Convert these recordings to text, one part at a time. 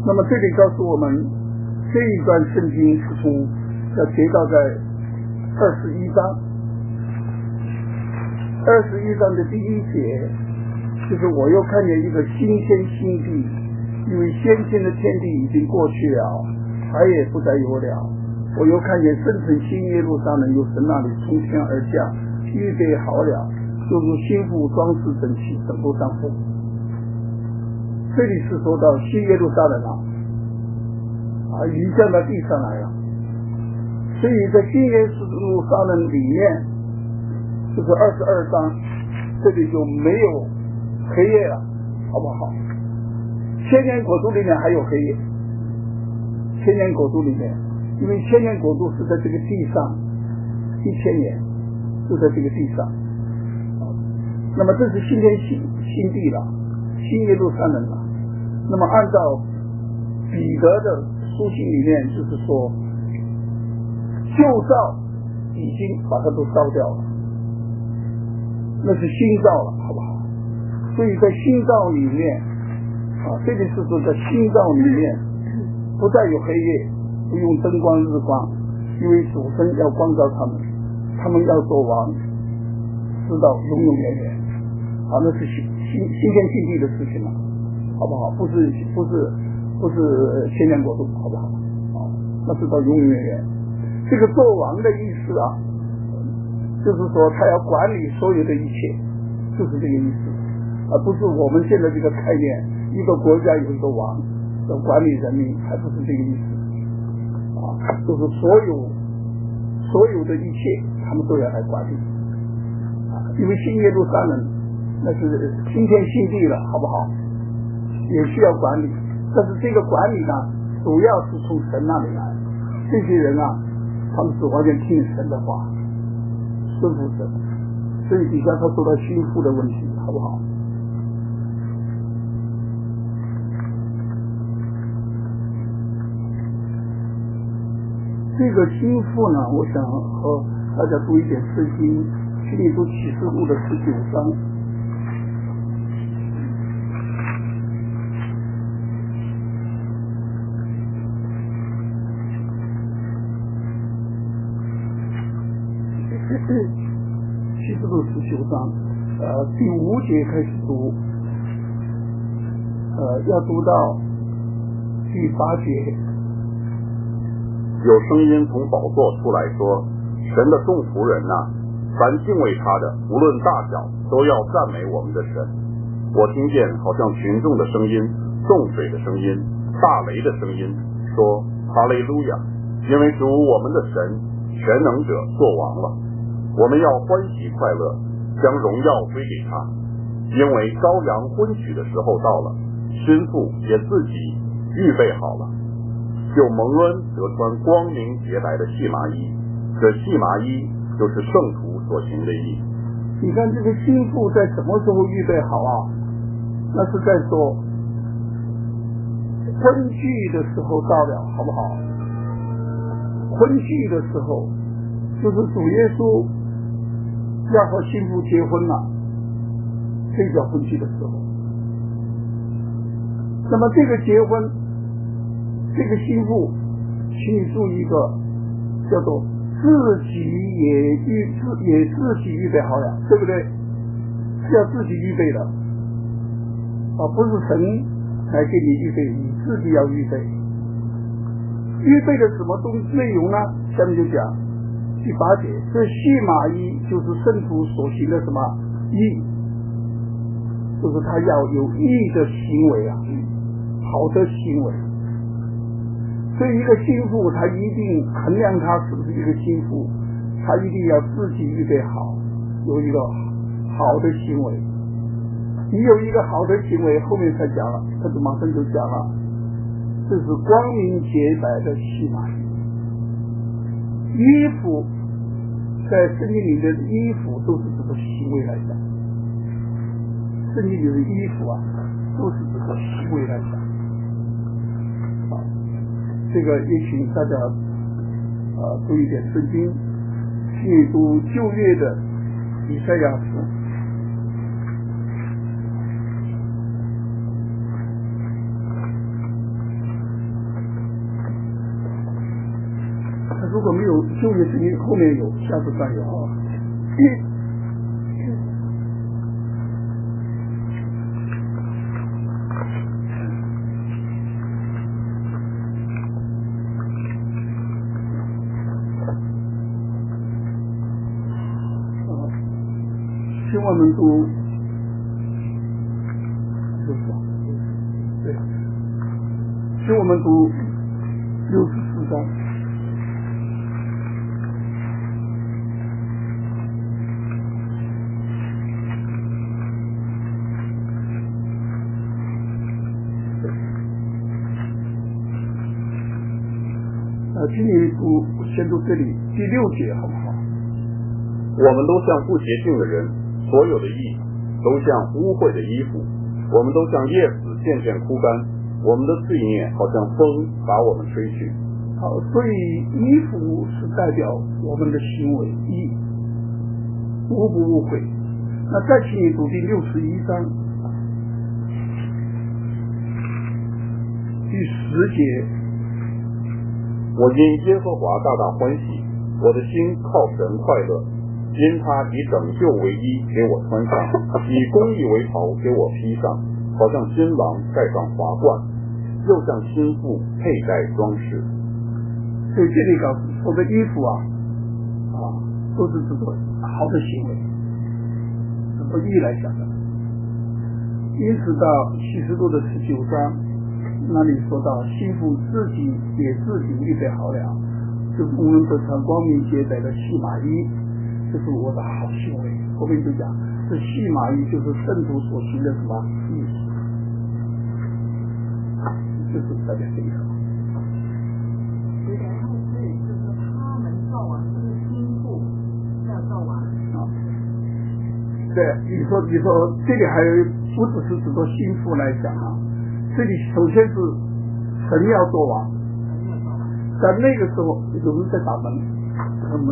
那么这里告诉我们，这一段圣经是从要提到在21章，21章的第1节，就是我又看见一个新天新地，因为先前的天地已经过去了，海也不再有了。我又看见圣城新耶路撒冷由神那里从天而降，预备好了，就如新妇装饰整齐，等候丈夫。这里是说到新耶路撒冷已降到地上来了。所以在新耶路撒冷里面，就是22章，这里就没有黑夜了，好不好？千年国度里面还有黑夜，千年国度里面，因为千年国度是在这个地上，1000年就在这个地上。那么这是新天新地了，新耶路撒冷了。那么按照彼得的书信里面，就是说旧造已经把它都烧掉了，那是新造了，好不好？所以在新造里面这里是说在新造里面不再有黑夜，不用灯光日光，因为主神要光照他们，他们要做王，直到永永远远。那是新天新地的事情了，好不好？不是千年国度，好不好？那是到永永远远。这个做王的意思就是说他要管理所有的一切，就是这个意思，而不是我们现在这个概念，一个国家有一个王要管理人民，还不是这个意思就是所有的一切他们都要来管理因为新耶路撒冷那是新天新地了，好不好？也需要管理，但是这个管理呢，主要是从神那里来。这些人他们是完全听神的话，顺服神，所以底下他说到心腹的问题，好不好？这个心腹呢，我想和大家读一点圣经，请你读启示录的19章。启示录19章第5节开始读，要读到第8节。 有声音从宝座出来说，神的众仆人凡敬畏他的，无论大小，都要赞美我们的神。我听见好像群众的声音，众水的声音，大雷的声音，说哈利路亚，因为主我们的神全能者作王了。我们要欢喜快乐，将荣耀归给他，因为羔羊婚娶的时候到了，新妇也自己预备好了，就蒙恩得穿光明洁白的细麻衣，这细麻衣就是圣徒所行的义。 你看这个新妇在什么时候预备好那是在说婚聚的时候到了，好不好？婚聚的时候就是主耶稣要和新妇结婚了，这叫婚聚的时候。那么这个结婚，这个新妇，请你注意一个叫做自己也自己预备好了，对不对？是要自己预备的不是神来给你预备，你自己要预备。预备的什么内容呢？下面就讲第8节，这细麻衣就是圣徒所行的什么义，就是他要有义的行为好的行为。所以一个心腹，他一定衡量他是不是一个心腹，他一定要自己预备好，有一个好的行为。你有一个好的行为，后面才讲了，他就马上就讲了，这是光明洁白的细麻衣。衣服在圣经里的衣服都是这个行为来讲，圣经里的衣服都是这个行为来讲。这个也请大家读一点圣经，去读旧约的以赛亚书。 个没有旧约圣经后面有，下次再有啊。请我们读对，请我们读64章。请你先读这里第6节好不好？ 我们都像不洁净的人，所有的义都像污秽的衣服，我们都像叶子渐渐枯干，我们的罪孽好像风把我们吹去。 好，所以衣服是代表我们的行为，义污不污秽。那再请你读第61章第10节。 我因耶和华大大欢喜，我的心靠神快乐，因他以拯救为衣给我穿上，以公义为袍给我披上，好像新郎戴上华冠，又像新妇佩戴装饰。 所以这里告诉说的衣服都是指着好的行为，从义来讲的。因此到启示录的19章，那里说到新妇自己也自己预备好了，就是我们都穿光明洁白的细麻衣，这是我的好行为。后面就讲这细麻衣就是圣徒所行的什么义，就是代表这个。对，你说这里还有不只是指着心腹来讲这里首先是神要做王，在那个时候有人在打门，门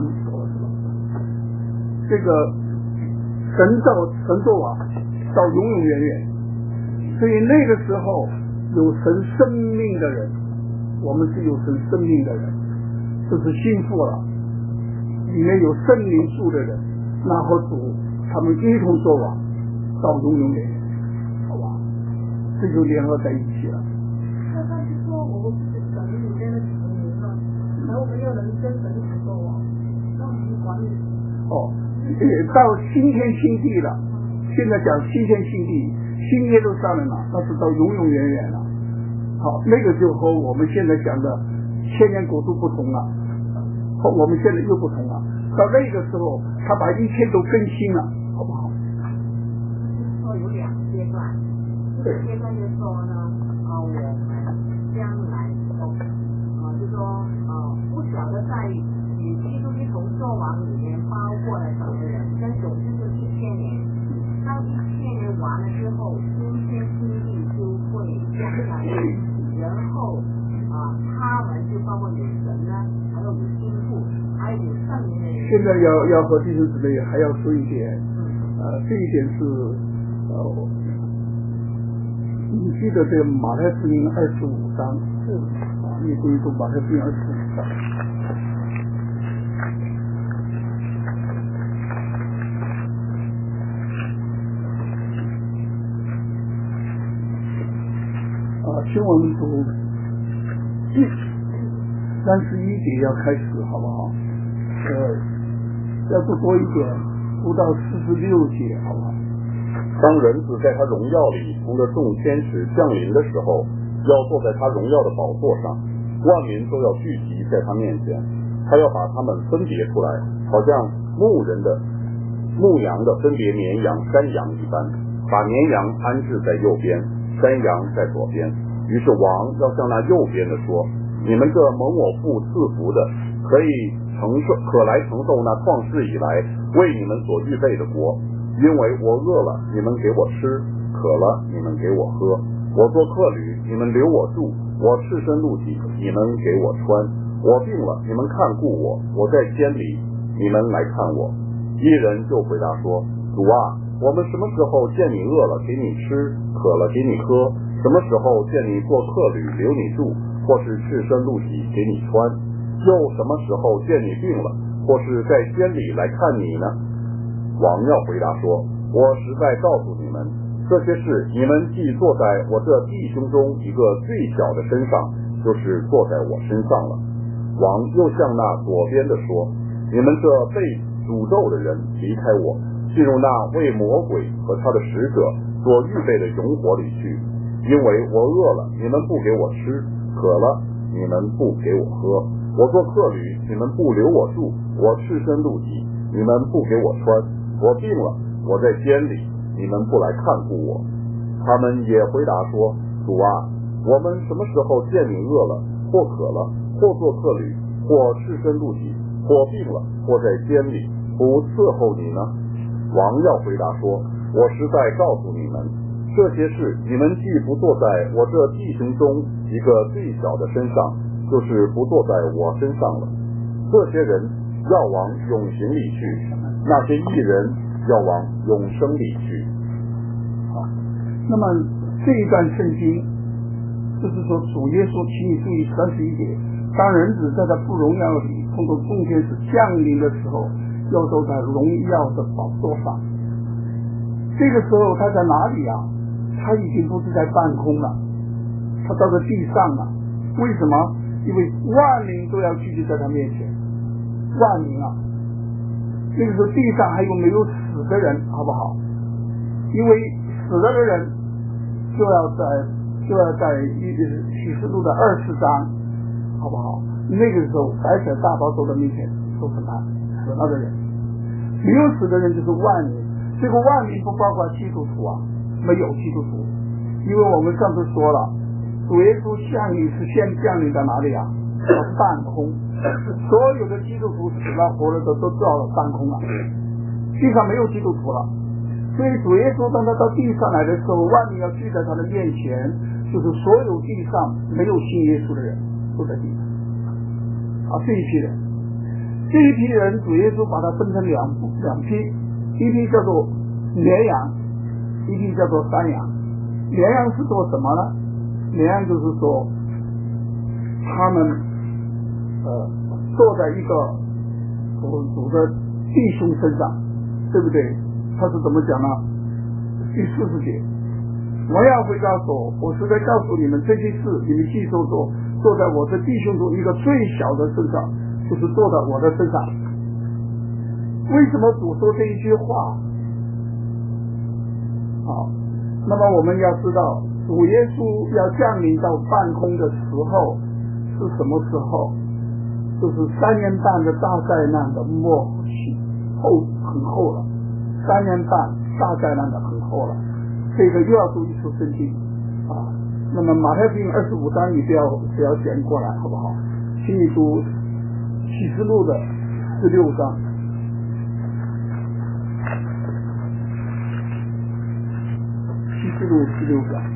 这个神做王到永永远远，所以那个时候有神生命的人，我们是有神生命的人，这是心腹了，里面有圣灵住的人，然后主他们一同做王到永永远远，好吧？这就联合在一起了。 那他是说我们是神里面的子民了，然后没有人跟神一起做王，那我们管理。 到新天新地了，现在讲新天新地，新耶路撒冷了，那是到永永远远了。好，那个就和我们现在讲的千年国度不同了，和我们现在又不同了。到那个时候，他把一切都更新了，好不好？ 说有2阶段，一个阶段就是说呢，我们将来就说不晓得在与基督一同作王里面包括了什么人，跟总之是1000年。当1000年完了之后，新天新地就会降下来，然后他们就包括有神呢，还有心腹，还有圣灵的人。 现在要和弟兄姊妹还要说一点，这一点是你记得这个马太福音25章，你可以读马太福音25章。请我们读31节要开始，好不好？要读多一点，读到46节，好不好？ 当人子在他荣耀里同着众天使降临的时候，要坐在他荣耀的宝座上，万民都要聚集在他面前，他要把他们分别出来，好像牧羊的分别绵羊山羊一般，把绵羊安置在右边，山羊在左边。于是王要向那右边的说，你们这蒙我父赐福的，可来承受那创世以来为你们所预备的国，因为我饿了，你们给我吃；渴了，你们给我喝；我做客旅，你们留我住；我赤身露体，你们给我穿；我病了，你们看顾我；我在监里，你们来看我。一人就回答说，主啊，我们什么时候见你饿了给你吃，渴了给你喝？什么时候见你做客旅留你住，或是赤身露体给你穿？ 又什么时候见你病了，或是在监里来看你呢？王要回答说，我实在告诉你们，这些事你们既坐在我这弟兄中一个最小的身上，就是坐在我身上了。王又向那左边的说，你们这被诅咒的人离开我，进入那为魔鬼和他的使者所预备的永火里去，因为我饿了，你们不给我吃；渴了，你们不给我喝；我做客旅，你们不留我住；我赤身露体，你们不给我穿；我病了，我在监里，你们不来看顾我。他们也回答说，主啊，我们什么时候见你饿了，或渴了，或做客旅，或赤身露体，或病了，或在监里，不伺候你呢？王要回答说，我实在告诉你们，这些事你们既不坐在我这弟兄中一个最小的身上，就是不坐在我身上了。这些人要往永刑里去，那些义人要往永生里去。 好，那么这一段圣经就是说，主耶稣，请你注意31节，当人子在他不荣耀里通过众天使降临的时候，要坐在荣耀的宝座上。这个时候他在哪里啊？他已经不是在半空了，他到了地上了。为什么？因为万民都要聚集在他面前，万民啊！那个时候地上还有没有死的人，好不好？因为死了的人就要在启示录的24章，好不好？那个时候白色大宝座的面前受审判，死了的人，没有死的人就是万民。这个万民不包括基督徒啊，没有基督徒，因为我们上次说了，主耶稣降临是先降临在哪里啊？到半空，所有的基督徒死了活了都到了半空了，地上没有基督徒了。所以主耶稣当他到地上来的时候，万民要聚在他的面前，就是所有地上没有信耶稣的人都在地上啊，这一批人主耶稣把它分成两批，一批叫做绵羊，一批叫做山羊。绵羊是做什么呢？绵羊就是说他们坐在一个主的弟兄身上，对不对？他是怎么讲呢？第40节，我要回答说，我实在告诉你们，这些事你们既坐在我的弟兄中一个最小的身上，就是坐在我的身上。为什么主说这一句话？好，那么我们要知道，主耶稣要降临到半空的时候是什么时候？就是3年半的大灾难的末期，很厚了。3年半大灾难的很厚了，这个又要读一出圣经啊。那么马太福音25章你不要选过来，好不好？请你读启示录的16章。启示录16章，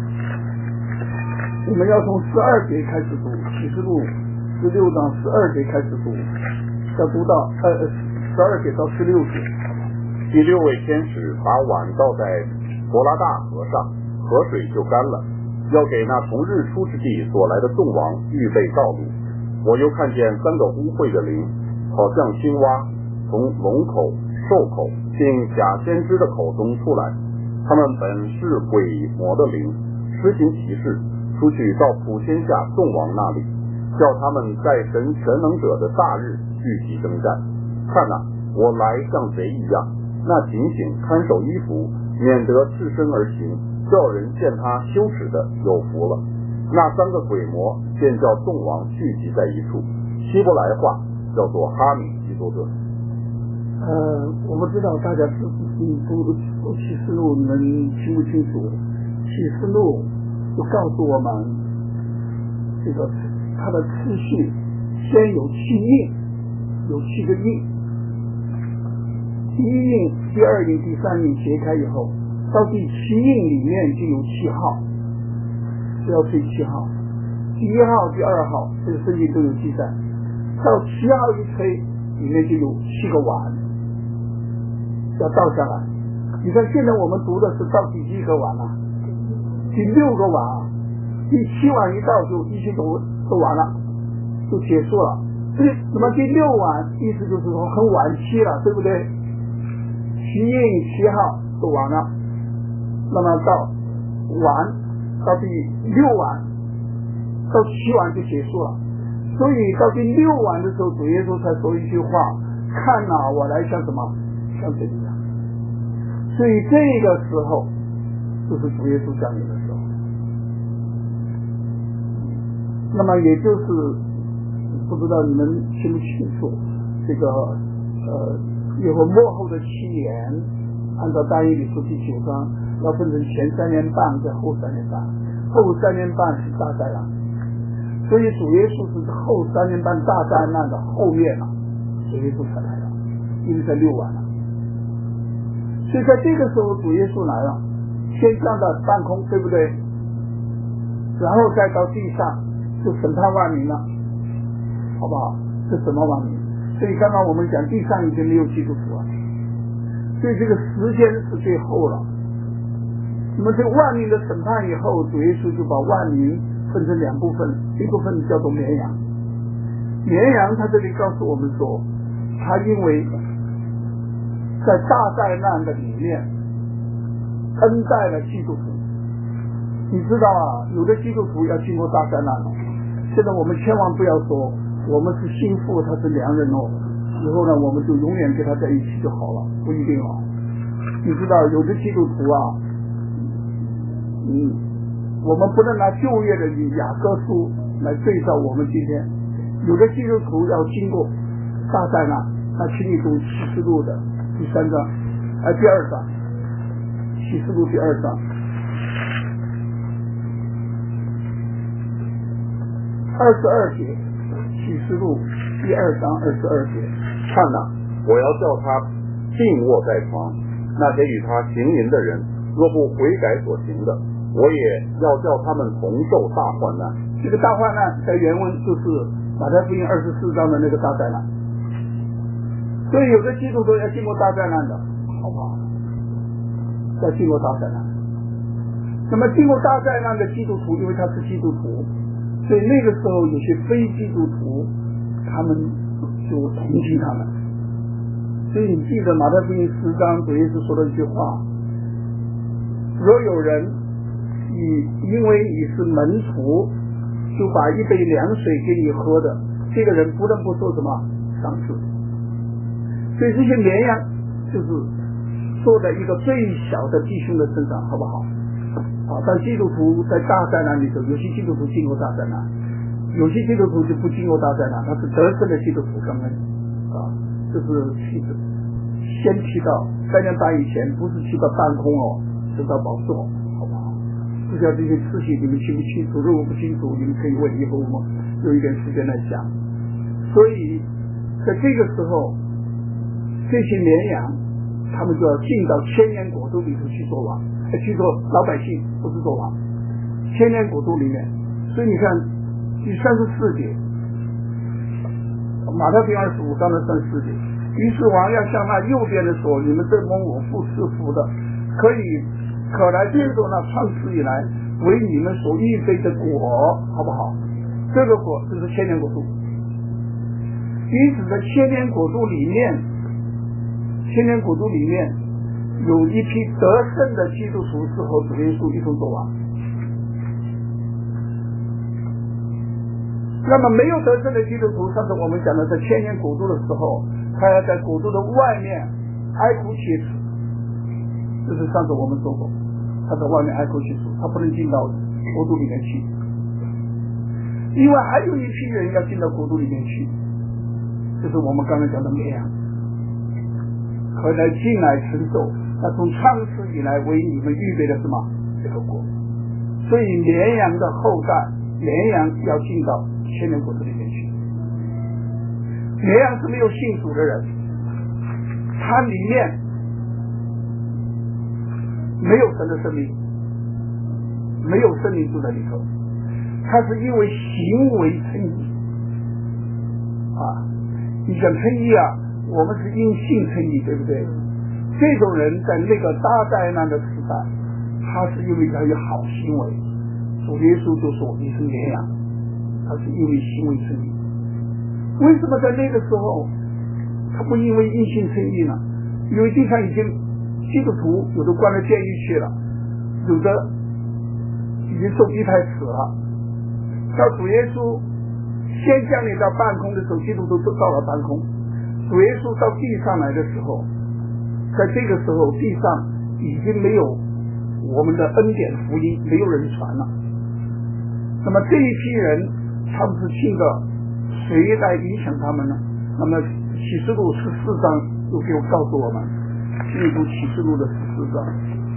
我们要从12节开始读，启示录16章12节开始读，要读到12节到16节。 第6位天使把碗倒在伯拉大河上，河水就干了，要给那从日出之地所来的众王预备道路。我又看见3个污秽的灵，好像青蛙，从龙口、兽口并假先知的口中出来。他们本是鬼魔的灵，施行奇事，出去到普天下众王那里，叫他们在神全能者的大日聚集征战。看哪，我来像贼一样，那警醒看守衣服，免得赤身而行，叫人见他羞耻的有福了。那3个鬼魔便叫众王聚集在一处，希伯来话叫做哈米基多顿。 我不知道大家读启示录你们清不清楚？启示录就告诉我们这个它的次序，先有7印，有7个印，第1印、第2印、第3印揭开以后，到第7印里面就有7号，就要吹7号，第1号、第2号，这个圣经都有记载。到7号一吹，里面就有7个碗要倒下来。你看现在我们读的是到第几个碗啊？第6个碗啊，第7碗一倒就一切都完了，就结束了。 那么第6晚意思就是说很晚期了，对不对？7印7号都完了，那么到第6晚到7晚就结束了。所以到第6晚的时候，主耶稣才说一句话，看哪，我来像什么，像这样。所以这个时候就是主耶稣降临的时候。那么也就是不知道你们清不清楚，这个耶和末后的7年，按照但以理书第9章要分成前3年半跟后3年半，后3年半是大灾难，所以主耶稣是后3年半大灾难的后面了，主耶稣才来了，因为在6晚了。所以在这个时候主耶稣来了，先降到半空，对不对？然后再到地上就审判万民了，好不好？是什么万民？所以刚刚我们讲地上已经没有基督徒了，所以这个时间是最后了。那么这个万民的审判以后，主耶稣就把万民分成2部分，一部分叫做绵羊。绵羊他这里告诉我们说，他因为在大灾难的里面恩待了基督徒。你知道啊，有的基督徒要经过大灾难了。现在我们千万不要说我们是心腹，他是良人哦，以后呢我们就永远跟他在一起就好了，不一定哦。你知道有的基督徒啊，我们不能拿旧约的雅各书来对照我们今天。有的基督徒要经过大灾难，那请你读启示录的第3章，第2章，启示录第2章22节，启示录第2章22节。 看哪，我要叫他病卧在床，那些与他行淫的人，若不悔改所行的，我也要叫他们同受大患难。 这个大患难在原文就是马太福音24章的那个大灾难。所以有的基督徒要经过大灾难的，好不好？要经过大灾难。那么经过大灾难的基督徒，因为他是基督徒，所以那个时候有些非基督徒他们就同情他们。所以你记得马太福音10章主耶稣说的一句话，若有人因为你是门徒，就把一杯凉水给你喝的，这个人不能不受什么赏赐。所以这些绵羊就是坐在一个最小的弟兄的身上，好不好？但基督徒在大灾难里头，有些基督徒经过大灾难，有些基督徒就不经过大灾难，他是得胜的基督徒。刚刚这是先提到3年半以前，不是提到半空哦，是到宝座，好不好？不知道这些事情你们清不清楚？如果不清楚，你们可以问，以后我们有一点时间来讲。所以在这个时候，这些绵羊他们就要进到千年国度里头去做王，去做老百姓，不是做王。千年国度里面，所以你看第34节，马太福音25章的34节，于是王要向那右边的说，你们这蒙我父赐福的，可来接受那创世以来为你们所预备的果，好不好？这个果就是千年国度。因此在千年国度里面有一批得胜的基督徒是和主耶稣一同做王。那么没有得胜的基督徒，上次我们讲的在千年国度的时候，他要在国度的外面哀哭切齿，这是上次我们说过，他在外面哀哭切齿，他不能进到国度里面去。另外还有一批人要进到国度里面去，就是我们刚才讲的绵羊，可来进来承受那从创世以来为你们预备的什么这个国。所以绵羊的后代，绵羊要进到千年国度里面去。绵羊是没有信主的人，它里面没有神的生命，没有生命住在里头，它是因为行为称义你想称义我们是因信称义，对不对？这种人在那个大灾难的时代，他是因为他有好行为，主耶稣就说你是绵羊，他是因为行为称义。 为什么在那个时候他不因为因信称义呢？因为地上已经基督徒有的关了监狱去了，有的已经受逼迫死了。到主耶稣先降临到半空的时候，基督徒都到了半空。主耶稣到地上来的时候，在这个时候地上已经没有我们的恩典福音，没有人传了。那么这一批人他们是信的，谁来影响他们呢？那么启示录14章就给我告诉我们，进入启示录的14章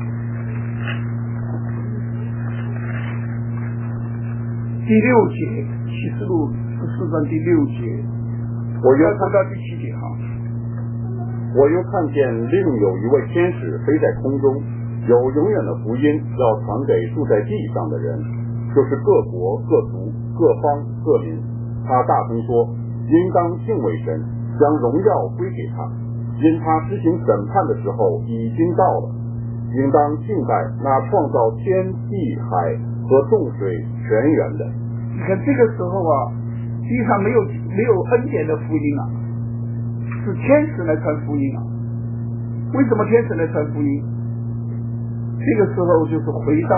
第6节，启示录14章第6节， 我又看到第7节哈。 我又看见另有一位天使飞在空中，有永远的福音要传给住在地上的人，就是各国各族各方各民。他大声说，应当敬畏神，将荣耀归给他，因他施行审判的时候已经到了。应当敬拜那创造天地海和众水泉源的。 你看这个时候啊，地上没有恩典的福音啊，是天使来传福音啊。为什么天使来传福音？这个时候就是回到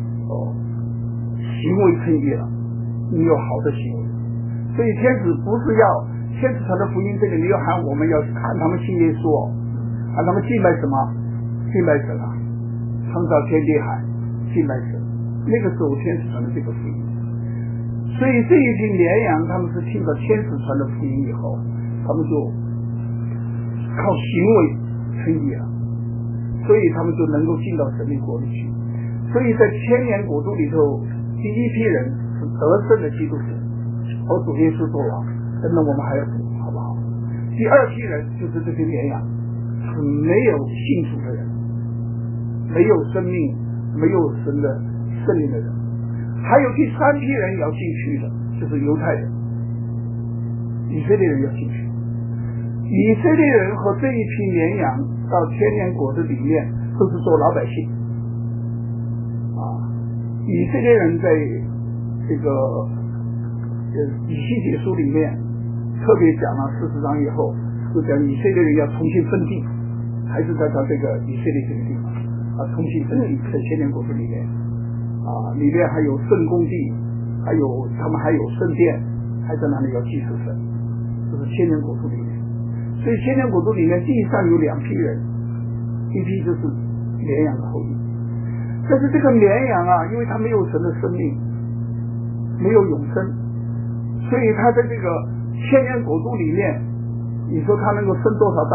行为称义了，你有好的行为。所以天使不是要天使传的福音，这里没有喊我们要喊他们信耶稣，喊他们敬拜什么？敬拜神啊，创造天地海，敬拜神。那个时候天使传的这个福音。所以这一群绵羊他们是听到天使传的福音以后，他们就靠行为称义了，所以他们就能够进到神的国里去。所以在千年国度里头，第一批人是得胜的基督徒，和主耶稣做王，真的我们还要读，好不好？第二批人就是这些绵羊，是没有信主的人，没有生命，没有神的圣灵的人。还有第三批人要进去的，就是犹太人，以色列人要进去。以色列人和这一批绵羊到千年国的里面都是做老百姓啊。以色列人在这个以西结书里面特别讲了40章以后，就讲以色列人要重新分地，还是在他这个以色列这个地方啊，重新分地在千年国度里面啊，里面还有圣公地，还有他们还有圣殿，还在那里要祭祀神，这是千年国度里面。所以千年国度里面地上有2批人，一批就是绵羊的后裔。但是这个绵羊啊，因为他没有神的生命，没有永生，所以他在这个千年国度里面，你说他能够生多少代？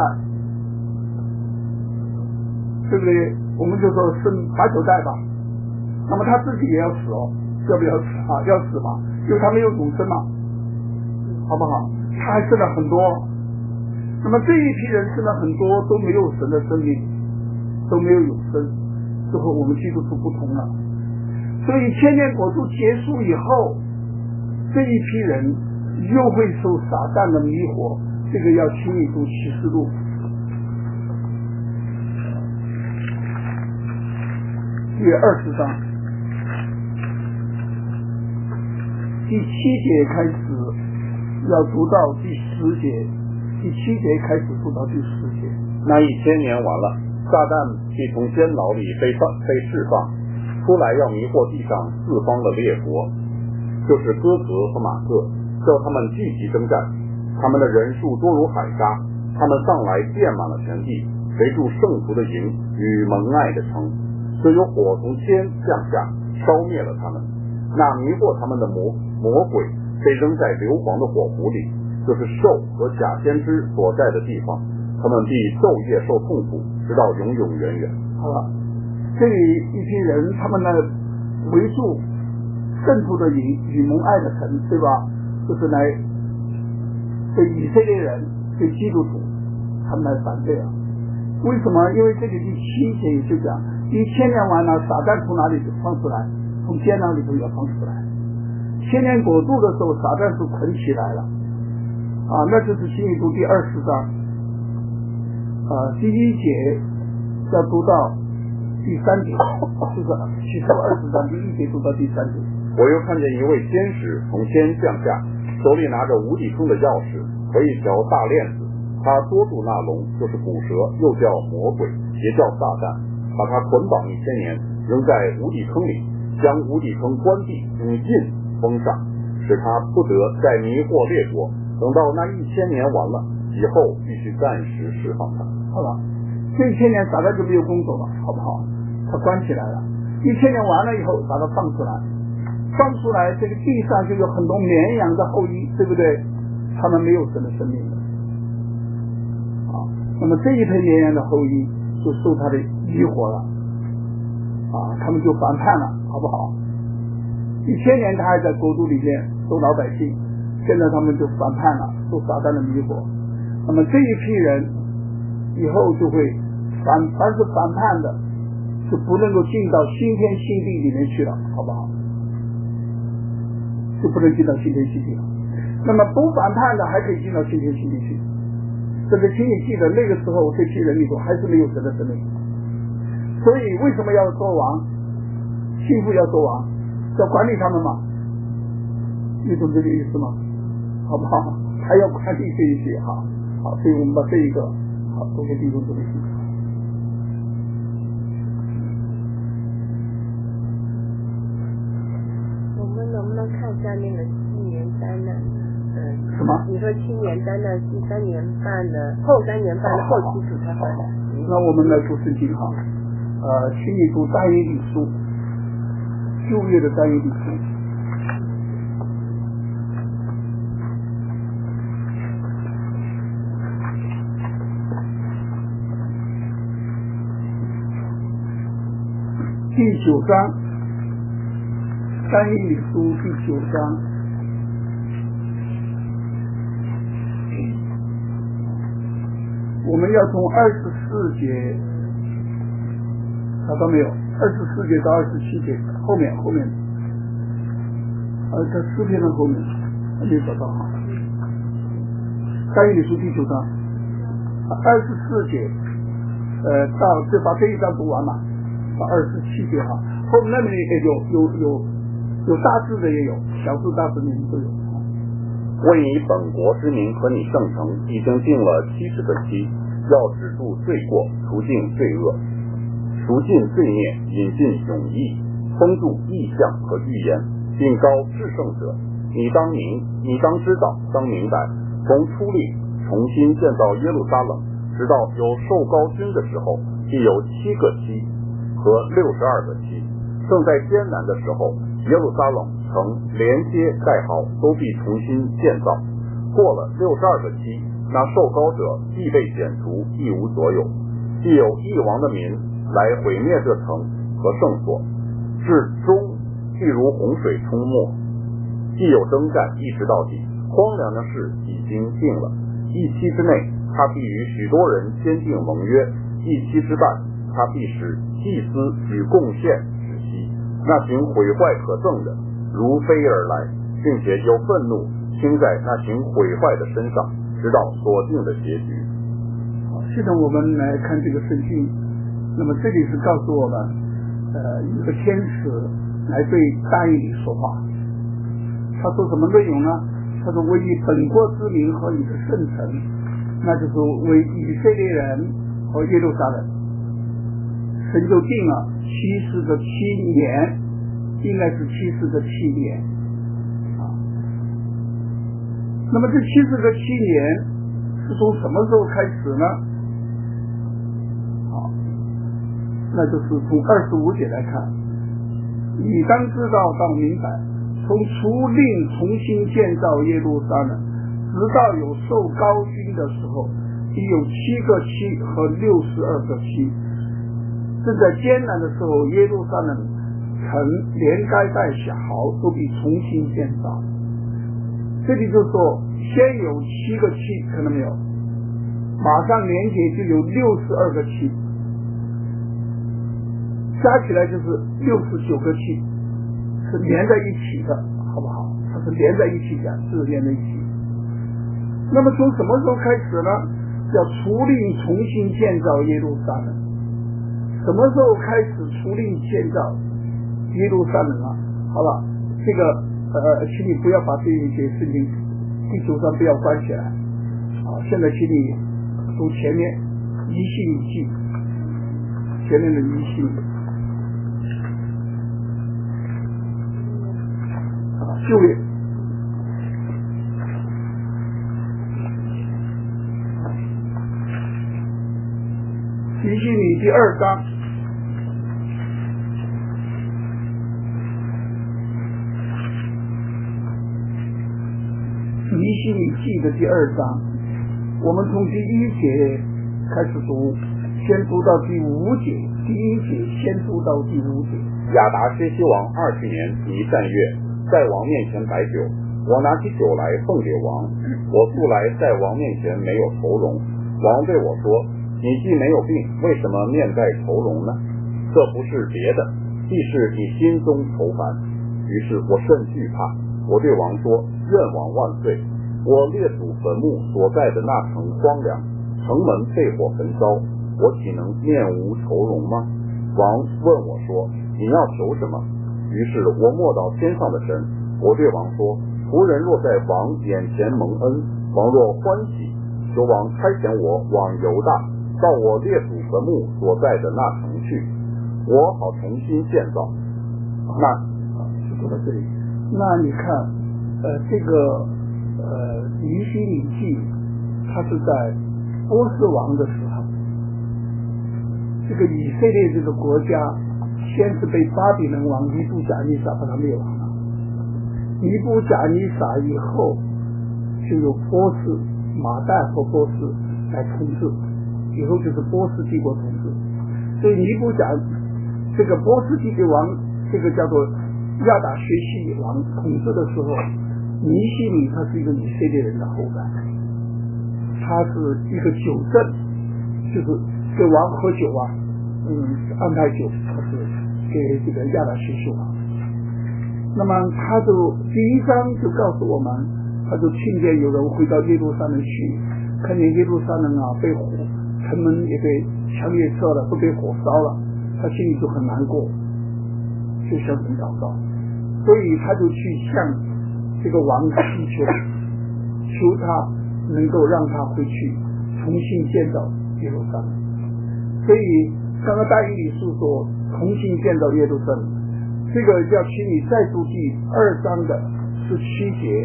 对不对？我们就说生8、9代吧。那么他自己也要死哦，要不要死啊？要死嘛，因为他没有永生嘛，好不好？他还生了很多。那么这一批人生了很多都没有神的生命，都没有永生，就和我们基督徒不同了。所以千年国度结束以后，这一批人又会受撒旦的迷惑。这个要亲你读启示录第20章第7节开始，要读到第10节。第7节开始读到第10节。 那1000年完了，撒旦必从监牢里被释放出来，要迷惑地上四方的列国，就是哥格和马各，叫他们聚集征战。他们的人数多如海沙，他们上来遍满了全地，围住圣徒的营与蒙爱的城，所以有火从天降下，烧灭了他们。那迷惑他们的魔鬼被扔在硫磺的火湖里，就是兽和假先知所在的地方，他们必昼夜受痛苦，直到永永远远。 好了，这里一批人，他们呢围住圣徒的营与蒙爱的城，对吧？就是来对以色列人、对基督徒，他们来反对啊。为什么？因为这里第7节也就讲，1000年完了，撒旦从哪里放出来？从监牢里头要放出来。千年国度的时候，撒旦是捆起来了。啊，那就是新约读第20章，第1节要读到第3节，就是启示录20章第1节读到第3节。 我又看见一位天使从天降下， 手里拿着无底坑的钥匙和一条大链子，他捉住那龙，就是古蛇，又叫魔鬼，也叫撒旦，把他捆绑1000年，扔在无底坑里，将无底坑关闭，用印封上，使他不得再迷惑列国。等到那1000年完了以后，必须暂时释放他。 好了，这1000年撒旦就没有工作了，好不好？他关起来了。1000年完了以后，把他放出来，放出来，这个地上就有很多绵羊的后裔，对不对？他们没有神的生命的。那么这一批绵羊的后裔就受他的迷惑了，他们就反叛了，好不好？1000年他还在国度里面收老百姓，现在他们就反叛了，受撒旦的迷惑。那么这一批人以后就会凡是反叛的，就不能够进到新天新地里面去了，好不好？就不能进到新天新地了。那么不反叛的还可以进到新天新地去。这个请你记得，那个时候这批人里头还是没有神的生命，所以为什么要做王？信父要做王，要管理他们嘛？你懂这个意思吗？好不好？还要管理这一些，好，所以我们把这一个好都给弟兄姊妹听。 我们能不能看一下那个7年灾难？ 什么？ 你说7年灾难是3年半的，后3年半的后期主他犯的。 那我们来读圣经哈，请你读但以理书，旧约的但以理书。第9章，但以理书第9章。我们要从24节找到没有？24节到27节后面，在诗篇的后面还没找到哈。但以理书第9章24节，就把这一章读完嘛，到27节哈。后面那里也有大字的也有，小字大字的都有。 为你本国之民和你圣城已经定了70个期，要止住罪过，除尽罪恶，赎尽罪孽，引进永义，封住异象和预言，并高至圣者。你当知道，当明白，从初令重新建造耶路撒冷，直到有受膏君的时候，必有7个期和62个期。正在艰难的时候，耶路撒冷城连接盖好都必重新建造。过了62个期，那受膏者必被剪除，一无所有。必有异王的民来毁灭这城和圣所，至终必如洪水冲没。既有征战，一直到底。荒凉的事已经定了，一期之内，他必与许多人签订盟约；一期之半，他必使祭司与贡献止息。那行毁坏可憎的，如飞而来，并且有愤怒倾在那行毁坏的身上，直到所定的结局。 现在我们来看这个圣经，那么这里是告诉我们，一个天使来对但以理说话。他说什么内容呢？他说为你本国之民和你的圣城，那就是为以色列人和耶路撒冷。神就定了70个7年，应该是70个7年那么这70个7年是从什么时候开始呢？那就是从25节来看，你当知道，当明白，从初令重新建造耶路撒冷，直到有受膏君的时候，必有7个期和62个期。正在艰难的时候，耶路撒冷城连该带小都必重新建造。这里就说，先有7个期，看到没有？马上连接就有62个期，加起来就是69个期，是连在一起的，好不好？它是连在一起的，是连在一起。那么从什么时候开始呢？要除令重新建造耶路撒冷。什么时候开始除令建造耶路撒冷啊？好了，这个请你不要把这一节圣经第9章不要关起来。现在请你读前面尼希米记，前面的尼希米。旧约。尼希米第2章。尼希米记的第2章，我们从第1节开始读，先读到第5节，第1节先读到第5节。 亚达薛西王20年尼散月，在王面前摆酒，我拿起酒来奉给王，我素来在王面前没有愁容。王对我说：你既没有病，为什么面带愁容呢？这不是别的，必是你心中愁烦。于是我甚惧怕，我对王说：愿王万岁！我列祖坟墓所在的那城荒凉，城门被火焚烧，我岂能面无愁容吗？王问我说：你要求什么？于是我默祷天上的神，我对王说：仆人若在王眼前蒙恩，王若欢喜，求王差遣我往犹大，到我列祖坟墓所在的那城去，我好重新建造。 就读到这里。那你看，这个尼希米记，它是在波斯王的时候，这个以色列这个国家先是被巴比伦王尼布甲尼撒把它灭亡了。尼布甲尼撒以后，就有波斯、马代和波斯来统治，以后就是波斯帝国统治。所以尼布甲这个波斯帝国王，这个叫做亚达薛西王统治的时候，尼希米他是一个以色列人的后代，他是一个酒政，就是给王喝酒啊，安排酒，他是给这个亚达薛西王。那么他就第1章就告诉我们，他就听见有人回到耶路撒冷去，看见耶路撒冷啊被火，城门也被强烈射了，都被火烧了，他心里就很难过，就向神祷告，所以他就去向这个王祈求，求他能够让他回去重新建造耶路撒冷。所以刚刚大英理书说重新建造耶路撒冷，这个要请你再读第2章的17节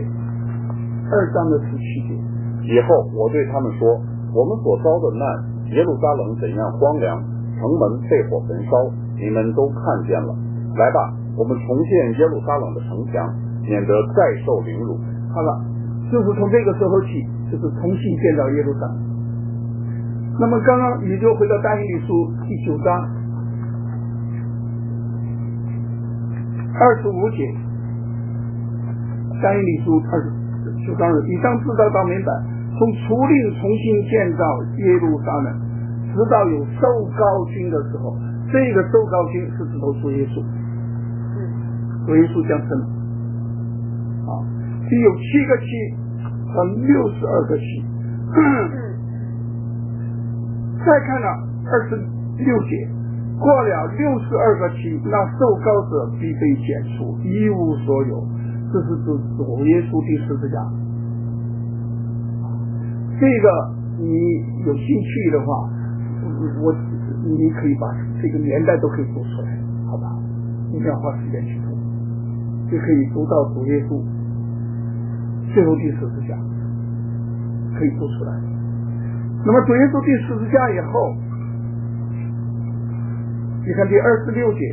，2章的17节。 以后我对他们说，我们所遭的难，耶路撒冷怎样荒凉，城门被火焚烧，你们都看见了。来吧，我们重建耶路撒冷的城墙，免得再受凌辱。 好了，就是从这个时候起，就是重新建造耶路撒冷。那么刚刚也就回到但以理书第9章25节，但以理书29章以上知道到明白，从除令重新建造耶路撒冷，直到有受膏君的时候，这个受膏君是指头主耶稣，主耶稣降生了。有7个期和62个期。再看了26节，过了62个期，那受膏者必被剪除，一无所有。这是指主耶稣第十字架。这个你有兴趣的话，你可以把这个年代都可以读出来，好吧？一定要花时间去读，就可以读到主耶稣最后第十字架，可以读出来。那么主耶稣第十字架以后，你看第26节，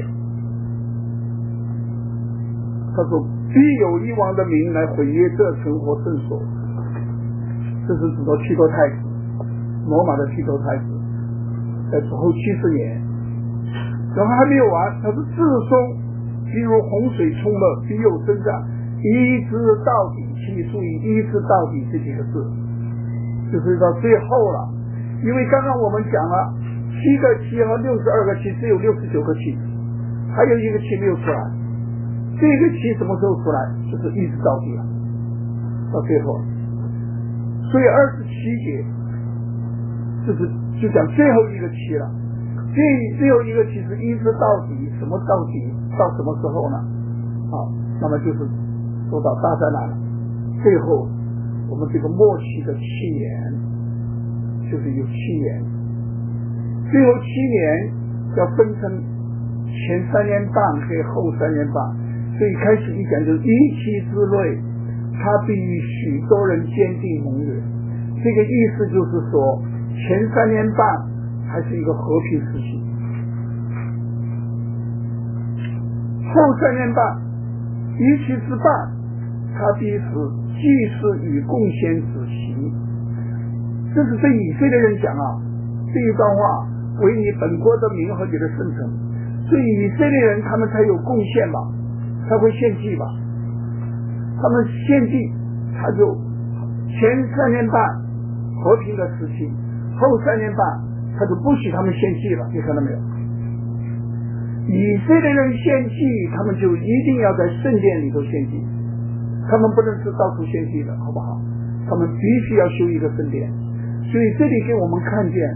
他说必有一王的名来毁灭这城和圣所，这是指到提多太子，罗马的提多太子，在主后70年。然后还没有完，他是自松必如洪水冲没，必有征战，一直到底。请你注意一直到底这几个字，就是到最后了。因为刚刚我们讲了7个期和62个期，只有69个期，还有一个期没有出来。这个期什么时候出来？就是一直到底了，到最后。所以27节就讲最后一个期了。最后一个期是一直到底，什么到底到什么时候呢？那么就是说到大灾难了，最后我们这个末期的7年，就是有7年，最后7年要分成前3年半和后3年半，所以开始一讲就是一期之内，他必与许多人坚定盟约。这个意思就是说，前3年半还是一个和平时期，后3年半一期之半，他必是祭司与贡献之期。这是对以色列人讲啊，这一段话，为你本国的名和你的圣城。所以以色列人他们才有贡献吧，才会献祭吧。他们献祭，他就前3年半和平的时期，后3年半他就不许他们献祭了，你看到没有？以色列人献祭，他们就一定要在圣殿里头献祭，他们不能是到处献祭的，好不好？他们必须要修一个圣殿。所以这里给我们看见，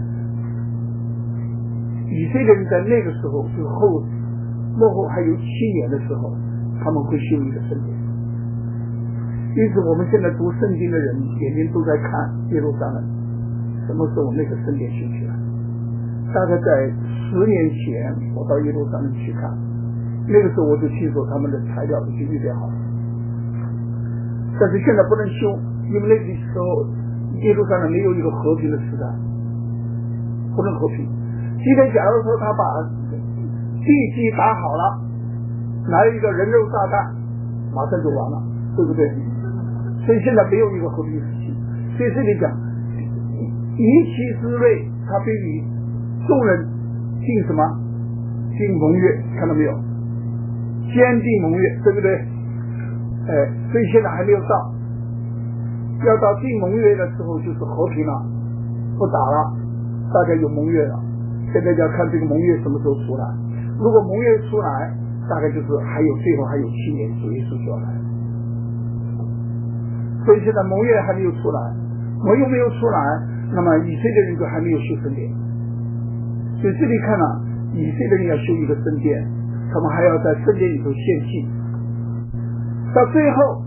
以色列人在那个时候，就是末后还有7年的时候，他们会修一个圣殿。因此我们现在读圣经的人眼睛都在看耶路撒冷，什么时候那个圣殿修起来？大概在10年前我到耶路撒冷去看，那个时候我就听说他们的材料已经预备好了，但是现在不能修，因为那个时候耶路撒冷没有一个和平的时代，不能和平。今天假如说他把地基打好了，来一个人肉炸弹，马上就完了，对不对？所以现在没有一个和平时期。所以这里讲一期之内，他必与众人进什么？进盟约，看到没有？坚定盟约，对不对？所以现在还没有到，要到进盟约的时候就是和平了，不打了，大家有盟约了。现在就要看这个盟约什么时候出来。如果盟约出来，大概就是最后还有7年，主耶稣就要来。所以现在盟约还没有出来，盟约没有出来，那么以色列人就还没有修圣殿。所以这里看了，以色列人要修一个圣殿，他们还要在圣殿里头献祭。到最后，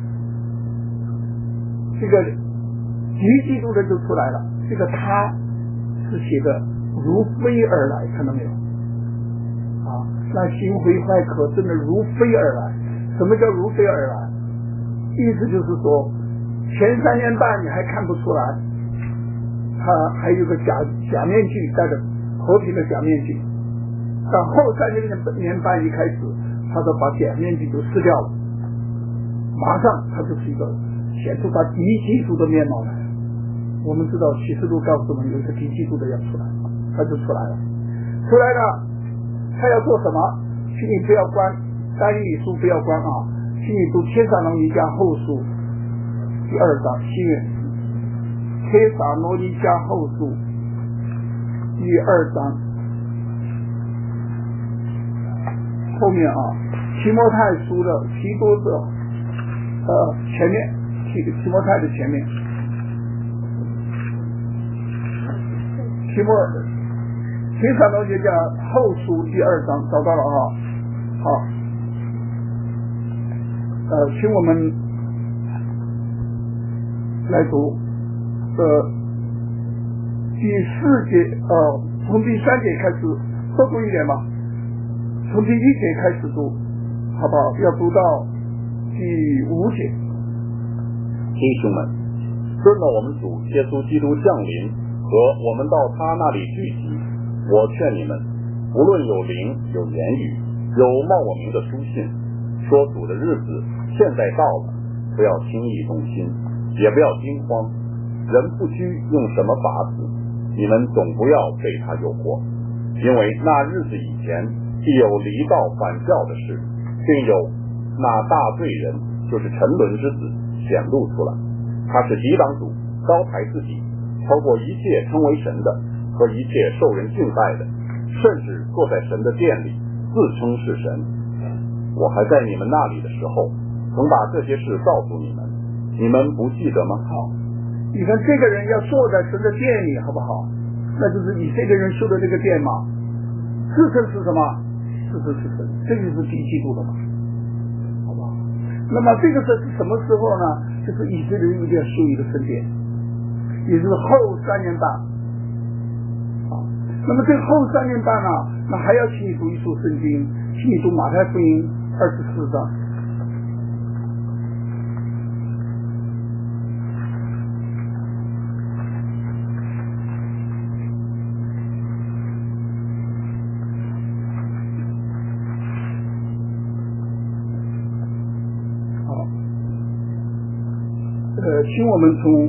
这个敌基督的就出来了，这个他是写的如飞而来，看到没有？那行毁坏可真的如飞而来。什么叫如飞而来？意思就是说，前3年半你还看不出来，他还有个假面具戴着和平的假面具，到后3年半一开始，他就把假面具就撕掉了，马上他就是一个显出他敌基督的面貌来。我们知道启示录告诉我们有一个敌基督的要出来，他就出来了。出来了，他要做什么？请你不要关但以理书，不要关啊！请你读帖撒罗尼迦后书第2章7月，帖撒罗尼迦后书第2章后面啊，提摩太书的提多的前面，提摩太的前面，帖撒罗尼迦后书第2章，找到了啊。好，请我们来读第4节，从第3节开始，多读一点吧。从第1节开始读，好不好？要读到第5节。 弟兄们，论到我们主耶稣基督降临和我们到他那里聚集，我劝你们，无论有灵、有言语、有冒我名的书信，说主的日子现在到了，不要轻易动心，也不要惊慌。人不拘用什么法子，你们总不要被他诱惑，因为那日子以前必有离道反教的事，并有那大罪人，就是沉沦之子显露出来。他是抵挡主，高抬自己，超过一切称为神的和一切受人敬拜的，甚至坐在神的殿里自称是神。我还在你们那里的时候，曾把这些事告诉你们，你们不记得吗？ 好，你看这个人要坐在神的殿里，好不好？那就是以色列人修的这个殿嘛，自称是什么？自称是神，这就是敌基督的嘛，好不好？那么这个是什么时候呢？ 就是以色列人一定要修一个圣殿，也就是后3年半。那么这后3年半那还要请你读一书圣经，请你读马太福音24章。请我们从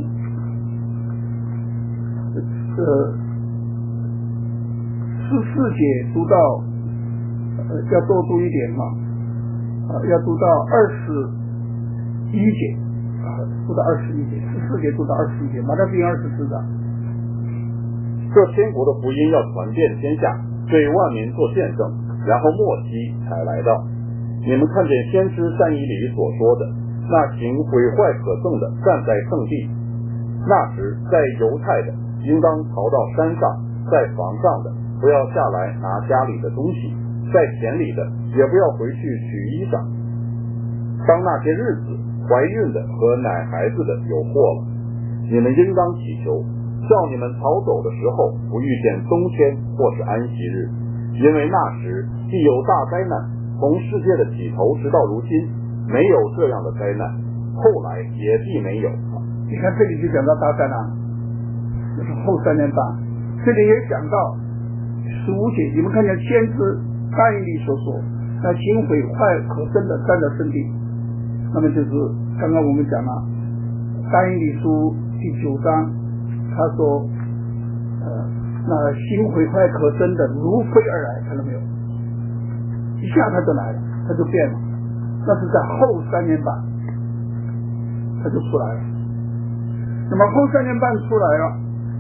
14节读到要多读一点要读到21节读到21节，14节读到21节，马太福音24章。 这天国的福音要传遍天下，对万民做见证，然后末期才来到。你们看见先知但以理所说的，那行毁坏可憎的站在圣地，那时在犹太的应当逃到山上，在房上的不要下来拿家里的东西，在田里的也不要回去取衣裳。当那些日子，怀孕的和奶孩子的有祸了。你们应当祈求，叫你们逃走的时候不遇见冬天或是安息日，因为那时既有大灾难，从世界的起头直到如今没有这样的灾难，后来也必没有。 你看这里就讲到大灾难，就是后3年半。这里也讲到15节，你们看见先知但以理所说，那行毁坏可憎的站在圣地，那么就是刚刚我们讲了但以理书第9章，他说那行毁坏可憎的如飞而来，看到没有？一下他就来了，他就变了。那是在后3年半他就出来了。那么后3年半出来了，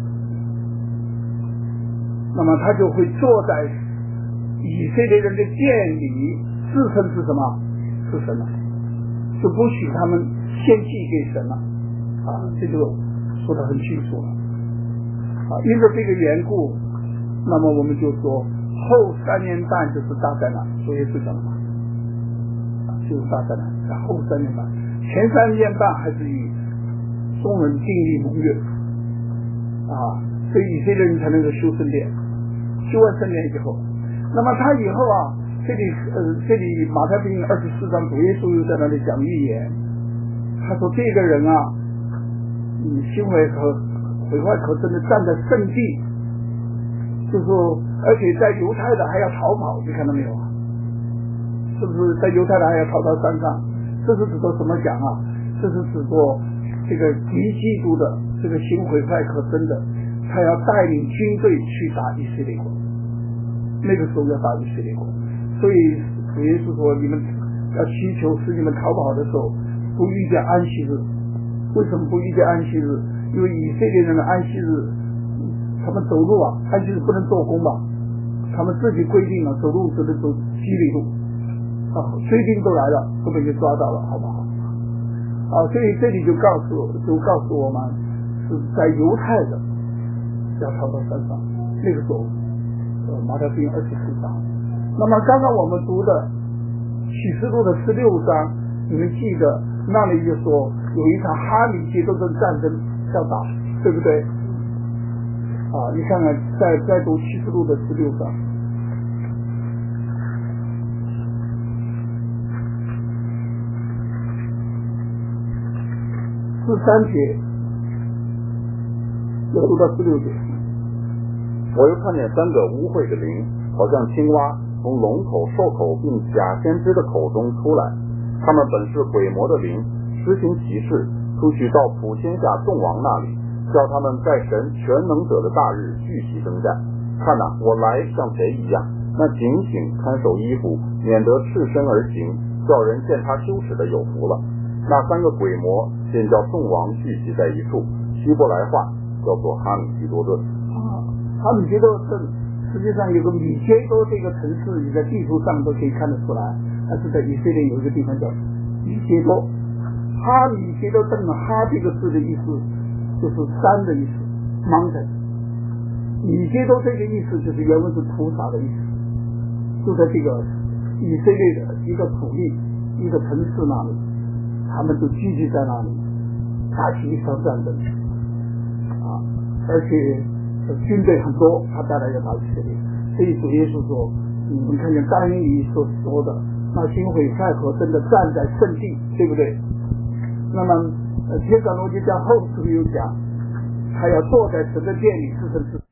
那么他就会坐在以色列人的殿里，自称是什么？是神了，就不许他们献祭给神了这就说得很清楚了因着这个缘故，那么我们就说后3年半就是大灾难，所以是讲的就是大灾难，在后3年半，前3年半还是与众人订立盟约所以以色列人才能够修圣殿，修完圣殿以后，那么他以后这里马太福音24章主耶稣又在那里讲预言，他说这个人行为毁坏可憎的站在圣地，就是说而且在犹太的还要逃跑，你看到没有是不是在犹太的还要逃到山上？这是指的什么讲这是指的这个敌基督的这个行毁坏可憎的，他要带领军队去打以色列国，那个时候要打以色列国。所以主耶稣说你们要祈求使你们逃跑的时候不遇见安息日。为什么不遇见安息日？因为以色列人的安息日他们走路安息日不能做工吧，他们自己规定了走路只能走7里路追兵都来了，根本就抓到了，好不好所以这里就告诉我们是在犹太的要逃到山上，那个时候马太福音24章。那么刚刚我们读的启示录的16章，你们记得那里就说有一场哈米吉多的战争要打，对不对你看看再读启示录的16章13节要读到16节。 我又看见3个污秽的灵，好像青蛙从龙口、兽口并假先知的口中出来，他们本是鬼魔的灵，施行奇事，出去到普天下众王那里，叫他们在神全能者的大日聚集征战。看我来像贼一样，那警醒看守衣服，免得赤身而行，叫人见他羞耻的有福了。那3个鬼魔便叫众王聚集在一处，希伯来话叫做哈米吉多顿。 哈米吉多顿实际上有个米切多这个城市，你在地图上都可以看得出来，但是在以色列有一个地方叫米切多。哈米切多顿哈这个字的意思就是山的意思 mountain， 米切多这个意思就是原文是屠杀的意思，就在这个以色列的一个土地一个城市那里，他们就聚集在那里， 打起一场战争啊，而且军队很多，他带来了大以色列。所以主耶稣说，你们看见但以理所说的，那新毁塞河真的站在圣地，对不对？那么天上罗就讲后书有讲，他要坐在神的殿里，自称是